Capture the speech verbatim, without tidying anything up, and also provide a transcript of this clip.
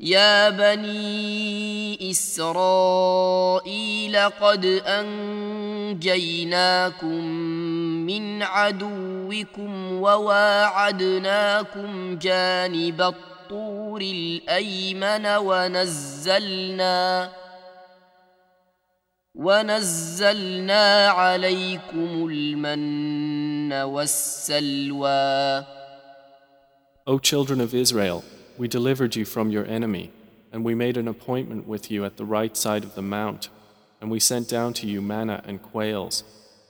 يا بني إسرائيل قد أنجيناكم من عدوكم وواعدناكم جانب الطور الأيمن ونزلنا ونزلنا عليكم المن والسلوى. O children of Israel, we delivered you from your enemy, and we made an appointment with you at the right side of the mount, and we sent down to you manna and quails,